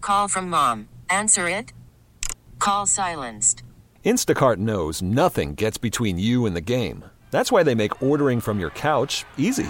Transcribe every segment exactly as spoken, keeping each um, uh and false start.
call from mom. Answer it. Call silenced. Instacart knows nothing gets between you and the game. That's why they make ordering from your couch easy.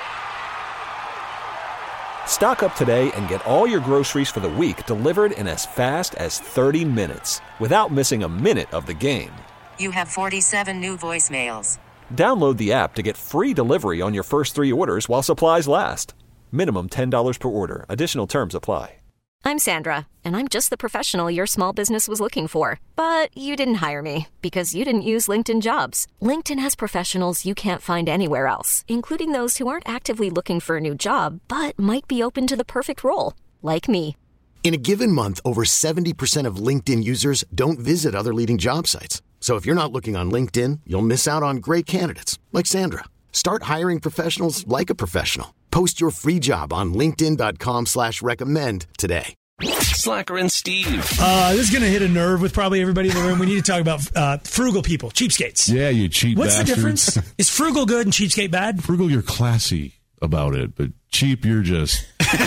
Stock up today and get all your groceries for the week delivered in as fast as thirty minutes without missing a minute of the game. You have forty-seven new voicemails. Download the app to get free delivery on your first three orders while supplies last. Minimum ten dollars per order. Additional terms apply. I'm Sandra, and I'm just the professional your small business was looking for. But you didn't hire me because you didn't use LinkedIn Jobs. LinkedIn has professionals you can't find anywhere else, including those who aren't actively looking for a new job, but might be open to the perfect role, like me. In a given month, over seventy percent of LinkedIn users don't visit other leading job sites. So if you're not looking on LinkedIn, you'll miss out on great candidates like Sandra. Start hiring professionals like a professional. Post your free job on linkedin.com slash recommend today. Slacker and Steve. Uh, this is going to hit a nerve with probably everybody in the room. We need to talk about uh, frugal people, cheapskates. Yeah, you cheap What's bastards. the difference? Is frugal good and cheapskate bad? Frugal, you're classy about it, but cheap, you're just...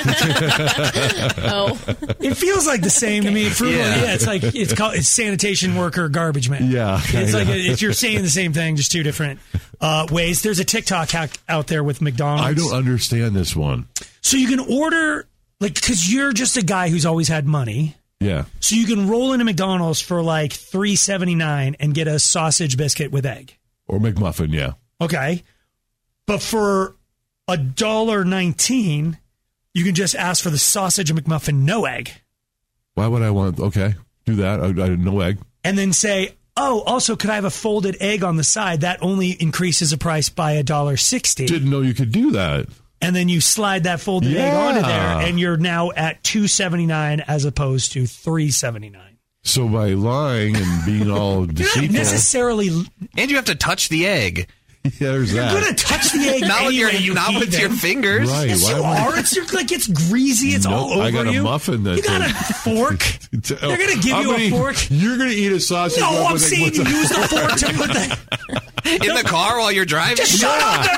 oh, it feels like the same to me. Frugal, yeah. yeah, it's like it's called it's sanitation worker, garbage man. Yeah, it's like a, it's, you're saying the same thing, just two different uh, ways. There's a TikTok hack out there with McDonald's. I don't understand this one. So you can order like because you're just a guy who's always had money. Yeah. So you can roll into McDonald's for like three seventy-nine and get a sausage biscuit with egg or McMuffin. Yeah. Okay, but for a dollar nineteen. You can just ask for the sausage and McMuffin, no egg. Why would I want... Okay, do that. I, I no egg. And then say, oh, also, could I have a folded egg on the side? That only increases the price by one dollar sixty. Didn't know you could do that. And then you slide that folded yeah. egg onto there, and you're now at two seventy-nine as opposed to three seventy-nine. So by lying and being all deceitful... You're not necessarily... And you have to touch the egg. Yeah, there's You're that. going to touch the egg not anyway, with your, you not with your fingers. Right. Yes, Why you I... are. It's like it's greasy. It's nope, all over you. I got a you. muffin. That you got a fork. They're going to give I'm you a gonna, fork. You're going to eat a sausage. No, I'm with saying you use the fork to put the... In the car while you're driving? Just shut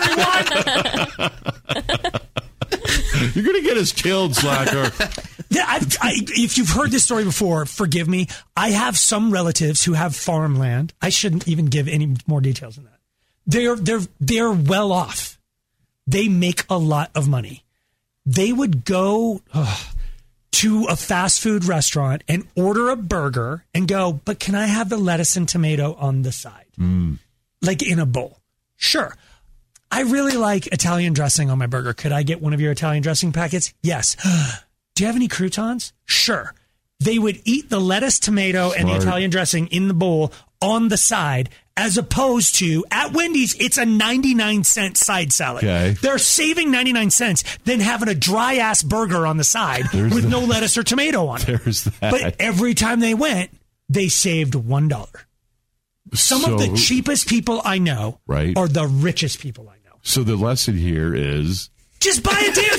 yeah. up, everyone! You're going to get us killed, slacker. Yeah, I, I, if you've heard this story before, forgive me. I have some relatives who have farmland. I shouldn't even give any more details than that. They're they're they're well off. They make a lot of money. They would go ugh, to a fast food restaurant and order a burger and go, but can I have the lettuce and tomato on the side? Mm. Like in a bowl. Sure. I really like Italian dressing on my burger. Could I get one of your Italian dressing packets? Yes. Do you have any croutons? Sure. They would eat the lettuce, tomato, Smart. and the Italian dressing in the bowl on the side, as opposed to, at Wendy's, it's a ninety-nine cent side salad. Okay. They're saving ninety-nine cents, then having a dry-ass burger on the side There's with the, no lettuce or tomato on it. There's that. But every time they went, they saved one dollar. Some so, of the cheapest people I know right. are the richest people I know. So the lesson here is... Just buy a damn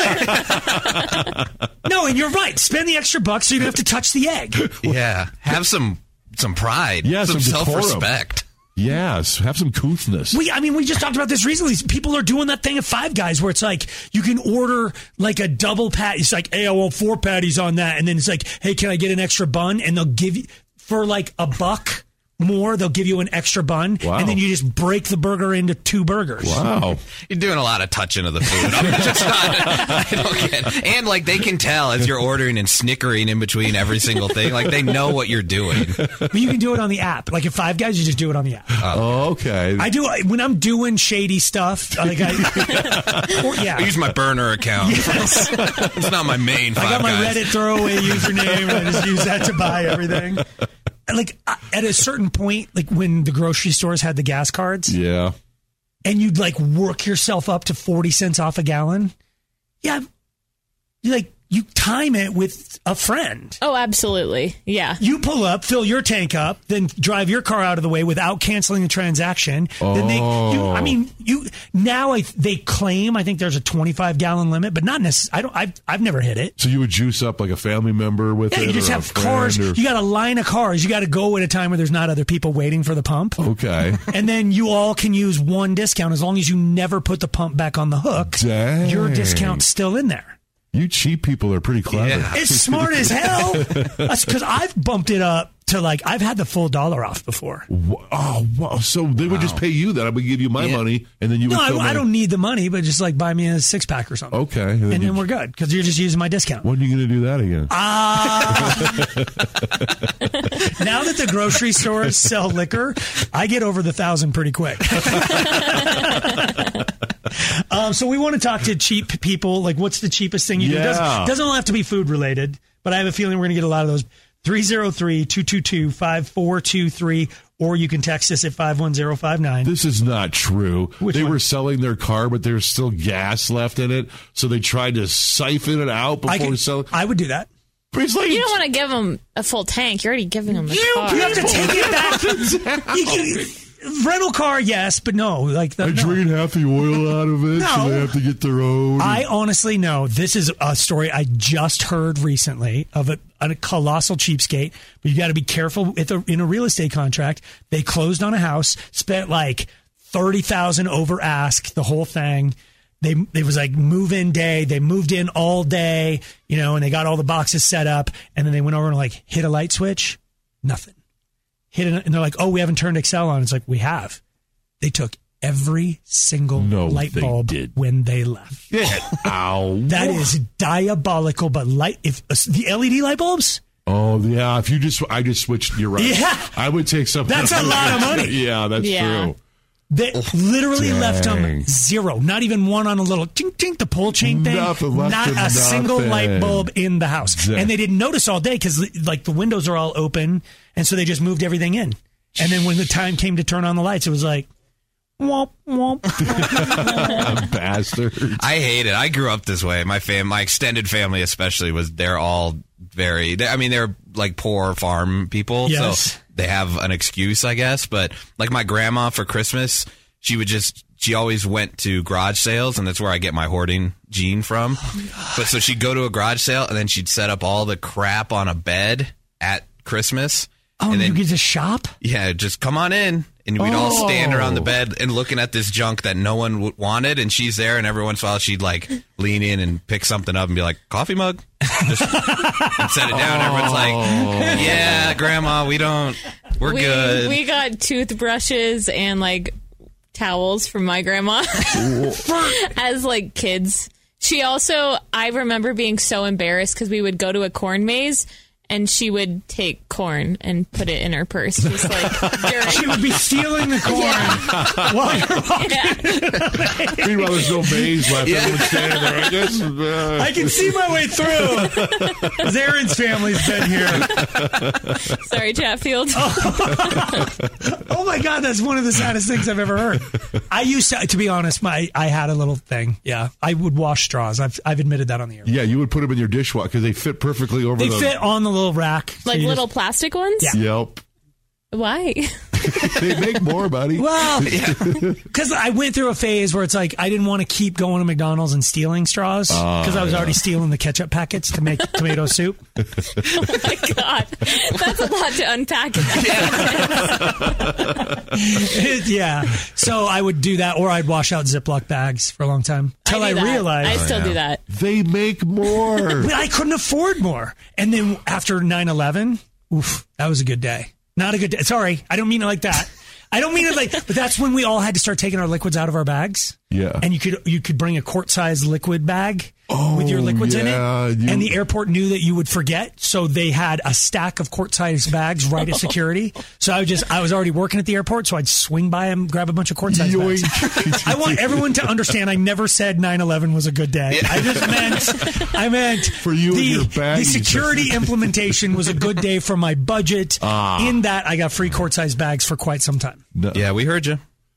salad. No, and you're right. Spend the extra bucks so you don't have to touch the egg. Yeah. Have some some pride. Yeah, some, some self-respect. Yes. Have some couthness. We, I mean, we just talked about this recently. People are doing that thing at Five Guys where it's like you can order like a double patty. It's like, hey, I want four patties on that. And then it's like, hey, can I get an extra bun? And they'll give you, for like a buck more, they'll give you an extra bun, wow. and then you just break the burger into two burgers. Wow. You're doing a lot of touching of the food. I'm just not, I don't get, and like they can tell as you're ordering and snickering in between every single thing. Like they know what you're doing. But you can do it on the app. Like at Five Guys, you just do it on the app. Oh, okay. I do when I'm doing shady stuff. Like I, or, yeah. I use my burner account. Yes. It's not my main Five I got my Guys. Reddit throwaway username, and I just use that to buy everything. Like at a certain point, like when the grocery stores had the gas cards, yeah, and you'd like work yourself up to forty cents off a gallon. Yeah, you like you time it with a friend. Oh, absolutely, yeah. You pull up, fill your tank up, then drive your car out of the way without canceling the transaction. Oh. Then they, you, I mean, you now I, they claim I think there's a twenty-five gallon limit, but not necessarily. I don't. I've I've never hit it. So you would juice up like a family member with yeah, it. You just or have a cars. or... You got a line of cars. You got to go at a time where there's not other people waiting for the pump. Okay. And then you all can use one discount as long as you never put the pump back on the hook. Dang. Your discount's still in there. You cheap people are pretty clever. Yeah. It's smart as hell. Because I've bumped it up to like, I've had the full dollar off before. Oh, wow. So they would just pay you that. I would give you my Yeah. money, and then you would No, fill I, my- I don't need the money, but just like buy me a six pack or something. Okay. And then, you- we're good because you're just using my discount. When are you going to do that again? Ah. Now that the grocery stores sell liquor, I get over the thousand pretty quick. um, so we want to talk to cheap people. Like, what's the cheapest thing you do? Yeah. Doesn't, doesn't all have to be food related, but I have a feeling we're going to get a lot of those. three oh three, two two two, five four two three, or you can text us at five one zero five nine. This is not true. Which they one? were selling their car, but there's still gas left in it, so they tried to siphon it out I, before can, selling. I would do that. But it's like, You don't want to give them a full tank. You're already giving them the You car. You have to take it back. You can, rental car, yes, but no. Like the, I no. drain half the oil out of it, No. so they have to get their own. I honestly know this is a story I just heard recently of a, a colossal cheapskate. But you got to be careful with a, in a real estate contract. They closed on a house, spent like thirty thousand over ask, the whole thing. They it was like move in day. They moved in all day, you know, and they got all the boxes set up, and then they went over and like hit a light switch, nothing. Hit it, and they're like, "Oh, we haven't turned Excel on." It's like, we have. They took every single No, light they bulb did. when they left. Get out. That is diabolical. But light, if uh, the L E D light bulbs, Oh yeah, if you just, I just switched. You're right. Yeah. I would take something. That's a lot of money. Yeah, that's Yeah. true. they literally Dang. left them zero. Not even one on a little tink tink the pull chain thing. Nothing, left Not them a single nothing. light bulb in the house, Exact- and they didn't notice all day because like the windows are all open, and so they just moved everything in. And then when the time came to turn on the lights, it was like, womp womp. Bastard. I hate it. I grew up this way. My fam, my extended family especially, was they're all very. They, I mean, they're like poor farm people, Yes. so they have an excuse, I guess. But like my grandma for Christmas, she would just. She always went to garage sales, and that's where I get my hoarding gene from. But so she'd go to a garage sale, and then she'd set up all the crap on a bed at Christmas. Oh, and then, you get to shop? yeah, just come on in. And we'd all stand around the bed and looking at this junk that no one w- wanted. And she's there, and every once in a while she'd like lean in and pick something up and be like, coffee mug? Just, and set it down. Everyone's like, yeah, Grandma, we don't, we're we, good. We got toothbrushes and like towels from my grandma as like kids. She also, I remember being so embarrassed because we would go to a corn maze and she would take corn and put it in her purse. Just like during. She would be stealing the corn while you're walking. Meanwhile, there's no maze left. Everyone's standing there. I guess. Uh, I can see my way through. 'Cause Aaron's family's been here. Sorry, Chatfield. Oh my God, that's one of the saddest things I've ever heard. I used to, to be honest, my I had a little thing. Yeah, I would wash straws. I've I've admitted that on the air. yeah, you would put them in your dishwasher because they fit perfectly over They the. fit on the little rack. So Like you little just- plastic ones? Yeah. Yep. Why? They make more, buddy. Well, because I went through a phase where it's like I didn't want to keep going to McDonald's and stealing straws because I was already stealing the ketchup packets to make tomato soup. Oh my God. That's a lot to unpack. Yeah. So I would do that, or I'd wash out Ziploc bags for a long time till I, do that. realized I still do that. They make more. but I couldn't afford more. And then after nine eleven, oof, that was a good day. Not a good day. Sorry, I don't mean it like that. I don't mean it like, but that's when we all had to start taking our liquids out of our bags. Yeah. And you could you could bring a quart-sized liquid bag Oh, with your liquids yeah, in it. you- And the airport knew that you would forget, so they had a stack of quart-sized bags right at security. So I would just I was already working at the airport, so I'd swing by them, grab a bunch of quart-sized bags. Yoink. I want everyone to understand I never said nine eleven was a good day. I just meant I meant For you and the, your the baggies. security implementation was a good day for my budget. Ah. In that I got free quart-sized bags for quite some time. No. yeah, we heard you.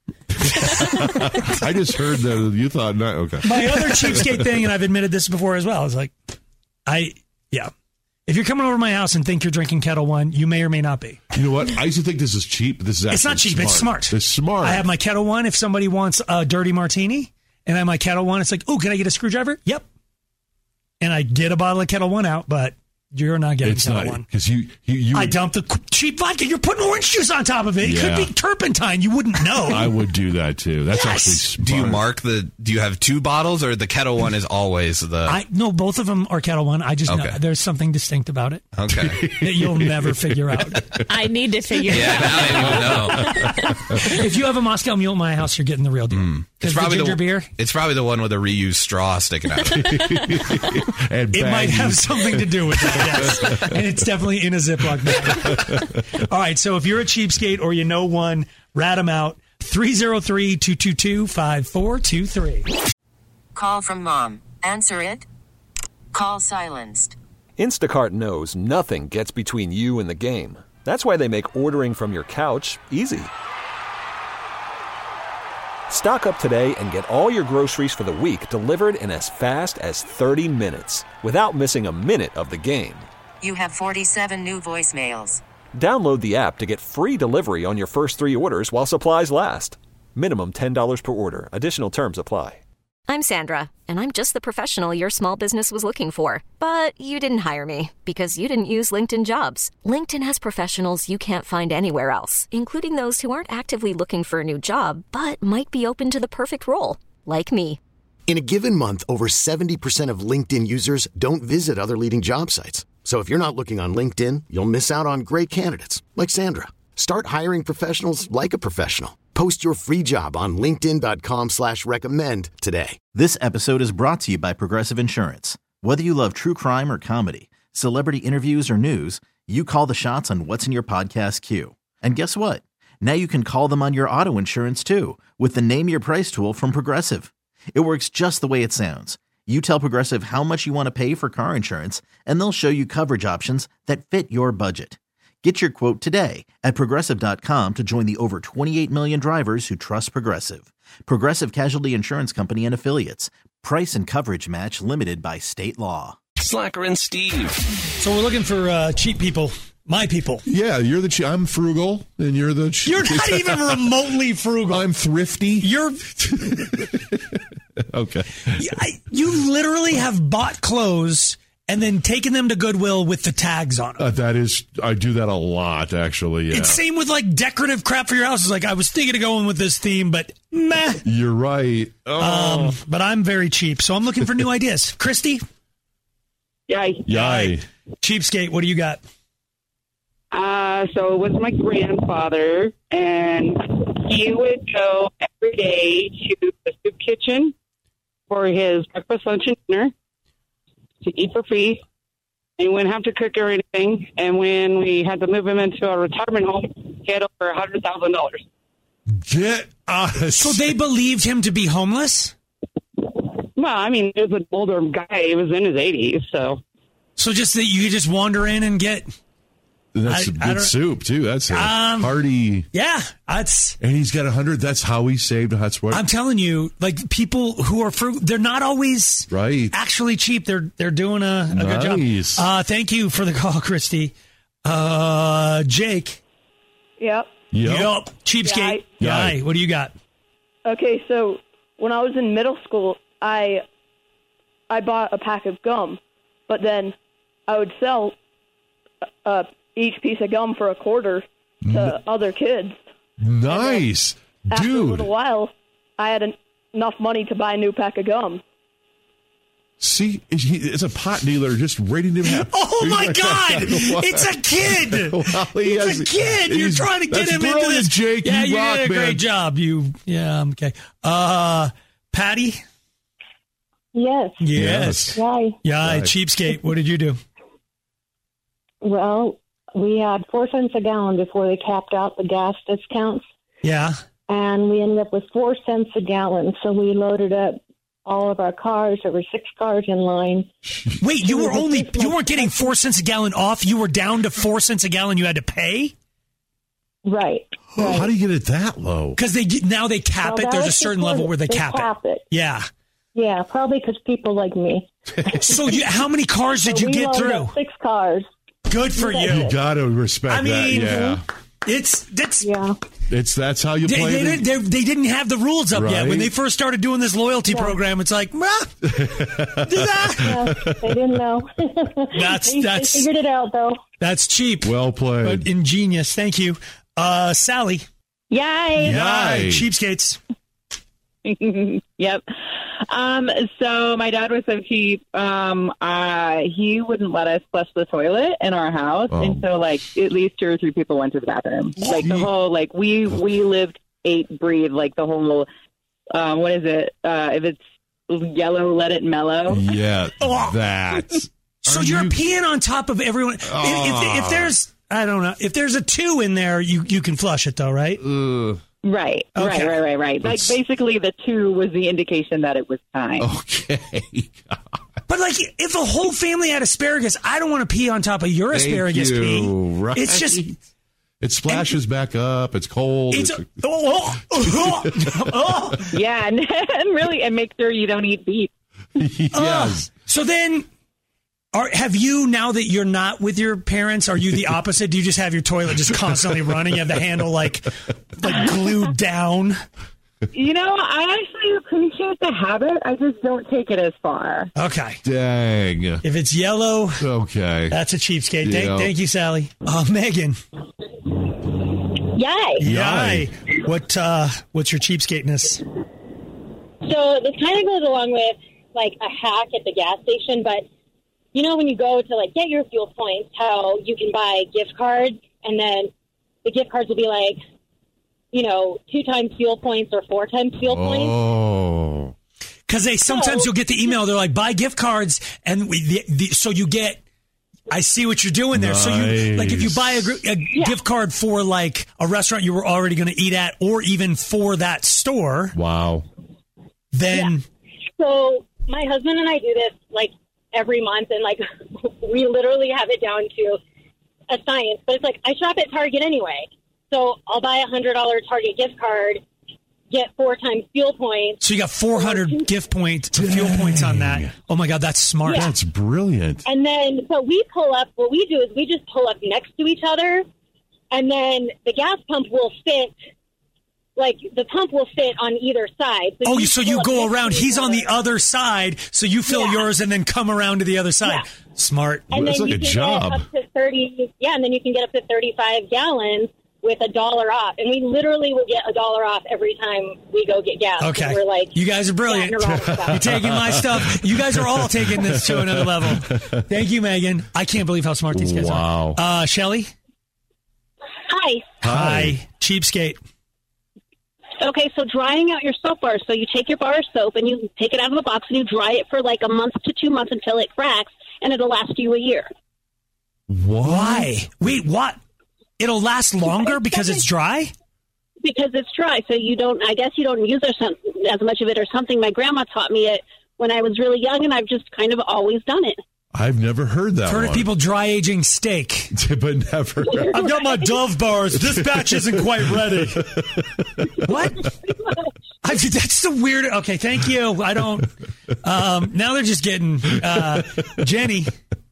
I just heard that you thought not. Okay. My other cheapskate thing, and I've admitted this before as well, is like, I, yeah. If you're coming over to my house and think you're drinking Kettle One, you may or may not be. You know what? I used to think this is cheap. But this is actually It's not cheap, smart. it's smart. It's smart. I have my Kettle One. If somebody wants a dirty martini, and I have my Kettle One, it's like, oh, can I get a screwdriver? Yep. And I get a bottle of Kettle One out, but You're not getting It's Kettle not One. because you you, you I would- dumped the cheap vodka. You're putting orange juice on top of it. It Yeah. could be turpentine. You wouldn't know. I would do that too. That's Yes. actually smart. Do you mark the? Do you have two bottles, or the Kettle One is always the? I no, both of them are Kettle One. I just know Okay. there's something distinct about it Okay. that you'll never figure out. I need to figure it Yeah, out. now I don't know. If you have a Moscow Mule at my house, you're getting the real deal. Mm. It's 'Cause probably the the, ginger beer. It's probably the one with a reused straw sticking out of it. And It might have baggies. something to do with that, yes. And it's definitely in a Ziploc bag. All right, so if you're a cheapskate or you know one, rat them out. three oh three, two two two, five four two three. Call from mom. Answer it. Call silenced. Instacart knows nothing gets between you and the game. That's why they make ordering from your couch easy. Stock up today and get all your groceries for the week delivered in as fast as thirty minutes without missing a minute of the game. You have forty-seven new voicemails. Download the app to get free delivery on your first three orders while supplies last. Minimum ten dollars per order. Additional terms apply. I'm Sandra, and I'm just the professional your small business was looking for. But you didn't hire me because you didn't use LinkedIn Jobs. LinkedIn has professionals you can't find anywhere else, including those who aren't actively looking for a new job, but might be open to the perfect role, like me. In a given month, over seventy percent of LinkedIn users don't visit other leading job sites. So if you're not looking on LinkedIn, you'll miss out on great candidates like Sandra. Start hiring professionals like a professional. Post your free job on linkedin.com slash recommend today. This episode is brought to you by Progressive Insurance. Whether you love true crime or comedy, celebrity interviews or news, you call the shots on what's in your podcast queue. And guess what? Now you can call them on your auto insurance too with the Name Your Price tool from Progressive. It works just the way it sounds. You tell Progressive how much you want to pay for car insurance, and they'll show you coverage options that fit your budget. Get your quote today at Progressive dot com to join the over twenty-eight million drivers who trust Progressive. Progressive Casualty Insurance Company and Affiliates. Price and coverage match limited by state law. Slacker and Steve. So we're looking for uh, cheap people. My people. Yeah, you're the. Che- I'm frugal, and you're the. Che- You're not even remotely frugal. I'm thrifty. You're. Okay. I, you literally have bought clothes and then taken them to Goodwill with the tags on them. Uh, that is, I do that a lot, actually. Yeah. It's same with like decorative crap for your house. It's like I was thinking of going with this theme, but meh. You're right. Oh. Um, but I'm very cheap, so I'm looking for new ideas. Christy? Yay. Yay. Cheapskate, what do you got? Uh, so it was my grandfather, and he would go every day to the soup kitchen for his breakfast, lunch, and dinner to eat for free. And he wouldn't have to cook or anything. And when we had to move him into a retirement home, he had over one hundred thousand dollars. Get us. So they believed him to be homeless? Well, I mean, he was an older guy. He was in his eighties, so. So just that you could just wander in and get... That's I- a I good don't- soup, too. That's a Um, hearty. Yeah, that's... And he's got a hundred. That's how he saved. That's what. I'm telling you, like people who are frugal, they're not always right. actually cheap. They're they're doing a, a good Nice. job. Uh, thank you for the call, Christy. Uh, Jake. Yep. Yep. Yup. Cheapskate. Yeah, Yay. What do you got? Okay, so when I was in middle school, I I bought a pack of gum, but then I would sell uh, each piece of gum for a quarter to N- other kids. Nice. After a Dude. little while, I had en- enough money to buy a new pack of gum. See, he- it's a pot dealer just rating him out. Oh my God! What? It's a kid. Well, he it's has- a kid. You're he's- trying to get that's him into brilliant, this. Jake. Yeah, You you rock, did a man. great job. You. Yeah. I'm okay. Uh, Patty. Yes. Yes. Why? Yeah. Right. Cheapskate. What did you do? Well, we had four cents a gallon before they capped out the gas discounts, Yeah. and we ended up with four cents a gallon. So we loaded up all of our cars. There were six cars in line. Wait, you were only you weren't getting four cents a gallon off. You were down to four cents a gallon. You had to pay. Right. How do you get it that low? Because they now they cap Well, it. that There's a was certain before level where they, they cap, cap it. it. Yeah. Yeah, probably because people like me. So you, how many cars did So you we get loaded through? up Six cars. Good for We you. got You it. got to respect I mean, that. Yeah. It's that's yeah. It's that's how you They, play. they, the- didn't, they, they didn't have the rules up yet. Right. When they first started doing this loyalty Yeah. program, it's like, "Ah, Yeah, they didn't know. That's- they, that's- they figured it out though. that's cheap, well played. but ingenious." Thank you. Uh, Sally. Yay! Yay. Cheapskates. Yep. Um, so my dad was so cheap. Um, uh, he wouldn't let us flush the toilet in our house, Oh. and so like at least two or three people went to the bathroom. Like the whole like we we lived, ate, breathed like the whole. Um, what is it? Uh, if it's yellow, let it mellow. Yeah, Oh. that. So Are you're you- peeing on top of everyone. If, Ah. if, if there's, I don't know, if there's a two in there, you, you can flush it though, right? Ugh. Right, Okay. right, right, right, right. Like It's- basically, the two was the indication that it was time. Okay. But like, if the whole family had asparagus, I don't want to pee on top of your Thank asparagus you. pee. Right. It's just, It splashes back up. It's cold. it's, It's- oh, oh, oh, oh. Yeah, and, and really, and make sure you don't eat beef. yes. So then, are, have you, now that you're not with your parents, are you the opposite? Do you just have your toilet just constantly running? You have the handle like, like glued down? You know, I actually appreciate the habit. I just don't take it as far. Okay. Dang. If it's yellow, Okay. that's a cheapskate. Thank, Yeah. thank you, Sally. Uh, Megan. Yay. Yay. What, uh, what's your cheapskateness? So this kind of goes along with like a hack at the gas station, but you know when you go to like get your fuel points, how you can buy gift cards and then the gift cards will be like, you know, two times fuel points or four times fuel points. Oh. Because they sometimes So- you'll get the email. They're like, buy gift cards, and we, the, the, so you get. I see what you're doing there. So you like if you buy a, gr- a Yeah. gift card for like a restaurant you were already going to eat at, or even for that store, Wow. then So my husband and I do this like every month, and like we literally have it down to a science. But it's like I shop at Target anyway, so I'll buy a hundred dollar Target gift card, get four times fuel points. so you got four hundred gift points, fuel points on that. Oh my god, that's smart. Yeah. That's brilliant. And then, so we pull up, what we do is we just pull up next to each other, and then the gas pump will fit, like, the pump will fit on either side. Oh, we so pull you up go next to around. each He's on other. the other side, so you fill Yeah. yours and then come around to the other side. Yeah. Smart. And That's then like you a can job. get up to thirty, yeah, and then you can get up to thirty-five gallons with a dollar off. And we literally will get a dollar off every time we go get gas. Okay. We're like, You guys are brilliant. chatting around and stuff. You're taking my stuff. You guys are all taking this to another level. Thank you, Megan. I can't believe how smart these guys Wow. are. Uh, Shelly? Hi. Hi. Cheapskate. Okay, so drying out your soap bar. So you take your bar of soap and you take it out of the box and you dry it for like a month to two months until it cracks, and it'll last you a year. What? Why? Wait, what? It'll last longer because it's dry? Because it's dry, so you don't. I guess you don't use as as much of it or something. My grandma taught me it when I was really young, and I've just kind of always done it. I've never heard that I've heard one. of people dry aging steak. but never. I've got my Dove bars. This batch isn't quite ready. What? I, that's the weird. Okay, thank you. I don't. Um, now they're just getting uh, Jenny.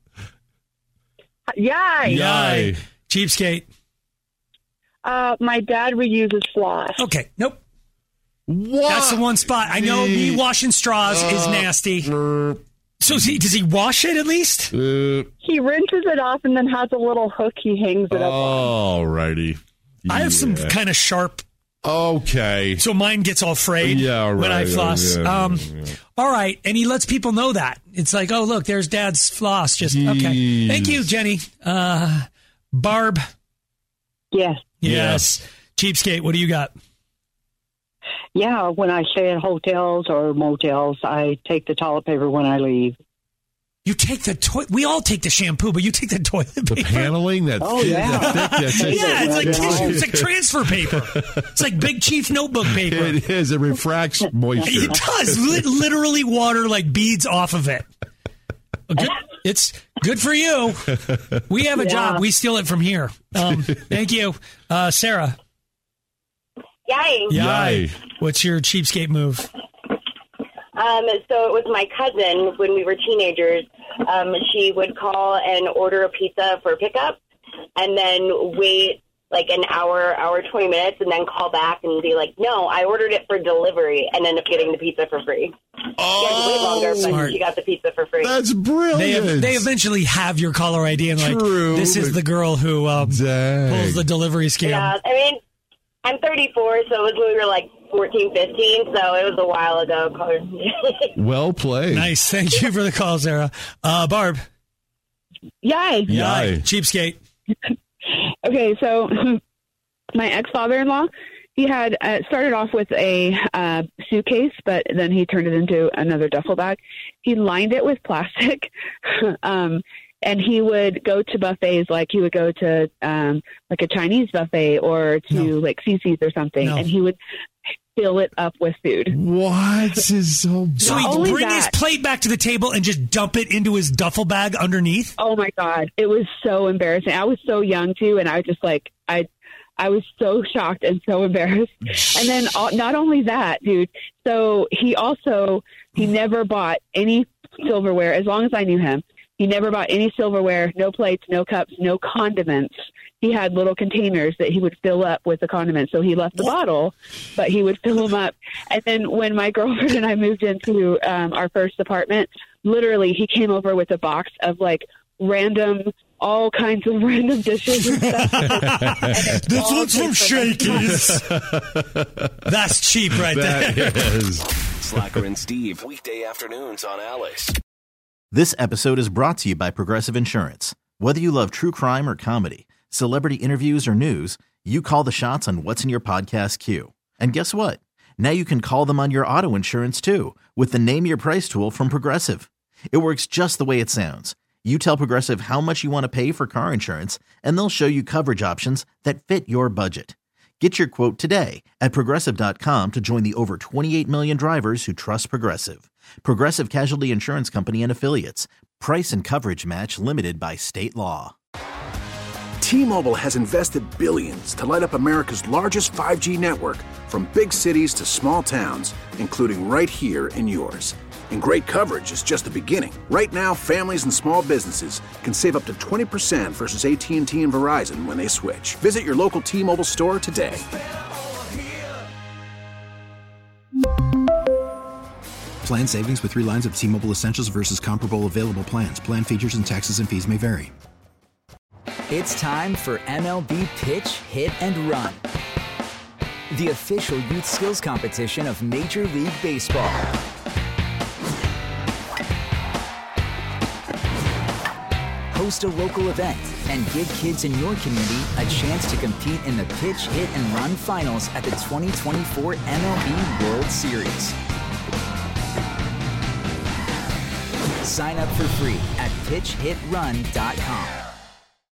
Yay! Yay. Cheapskate. Uh, my dad reuses floss. Okay, nope. What? That's the one spot. I know me washing straws is nasty. So is he, does he wash it at least? Uh, He rinses it off and then has a little hook he hangs it up on. Alrighty. I have some Yeah. kind of sharp. Okay. So mine gets all frayed Yeah, right. when I floss. Yeah, um, yeah. All right, and he lets people know that. It's like, oh, look, there's Dad's floss. Just okay. Jeez. Thank you, Jenny. Uh, Barb. Yes. Yes. Cheapskate, what do you got? Yeah, when I stay at hotels or motels, I take the toilet paper when I leave. You take the toilet. We all take the shampoo, but you take the toilet paper. The paneling, that Oh, thin, yeah. that thick, that's it. Yeah, it's like Yeah. tissue. It's like transfer paper. It's like Big Chief notebook paper. It is. It refracts moisture. It does. Li- literally water like beads off of it. Good. It's good for you. We have a Yeah. job. We steal it from here. Um, thank you. Uh, Sarah. Yay. Yay. What's your cheapskate move? Um, so it was my cousin when we were teenagers. Um, she would call and order a pizza for pickup and then wait like an hour, hour, twenty minutes, and then call back and be like, no, I ordered it for delivery, and end up getting the pizza for free. Oh, she had to wait longer, but smart. she got the pizza for free. That's brilliant. They, they eventually have your caller I D and like, True. this is the girl who um, pulls the delivery scam. Yeah, I mean, I'm thirty-four, so it was when we were like fourteen, fifteen, so it was a while ago. Well played. Nice. Thank you for the call, Sarah. Uh, Barb. Yay. Yay. Cheapskate. Okay, so my ex-father-in-law, he had uh, started off with a uh, suitcase, but then he turned it into another duffel bag. He lined it with plastic, um, and he would go to buffets, like he would go to um, like a Chinese buffet or to no. like Cece's or something, no. and he would fill it up with food. What is so bad? So he'd bring that, his plate back to the table and just dump it into his duffel bag underneath? Oh, my God. It was so embarrassing. I was so young, too, and I was just like, I I was so shocked and so embarrassed. And then uh, not only that, dude, so he also, he never bought any silverware, as long as I knew him. He never bought any silverware, no plates, no cups, no condiments. He had little containers that he would fill up with the condiments. So he left the what? bottle, but he would fill them up. And then when my girlfriend and I moved into um, our first apartment, literally he came over with a box of like random, all kinds of random dishes and stuff. This one's from Shakey's. That's cheap right that there. Is. Slacker and Steve, weekday afternoons on Alice. This episode is brought to you by Progressive Insurance. Whether you love true crime or comedy, celebrity interviews or news, you call the shots on what's in your podcast queue. And guess what? Now you can call them on your auto insurance too with the Name Your Price tool from Progressive. It works just the way it sounds. You tell Progressive how much you want to pay for car insurance, and they'll show you coverage options that fit your budget. Get your quote today at Progressive dot com to join the over twenty-eight million drivers who trust Progressive. Progressive Casualty Insurance Company and Affiliates. Price and coverage match limited by state law. T-Mobile has invested billions to light up America's largest five G network, from big cities to small towns, including right here in yours. And great coverage is just the beginning. Right now, families and small businesses can save up to twenty percent versus A T and T and Verizon when they switch. Visit your local T-Mobile store today. Plan savings with three lines of T-Mobile Essentials versus comparable available plans. Plan features and taxes and fees may vary. It's time for M L B Pitch, Hit, and Run, the official youth skills competition of Major League Baseball. Host a local event and give kids in your community a chance to compete in the Pitch, Hit, and Run finals at the twenty twenty-four M L B World Series. Sign up for free at pitch hit run dot com.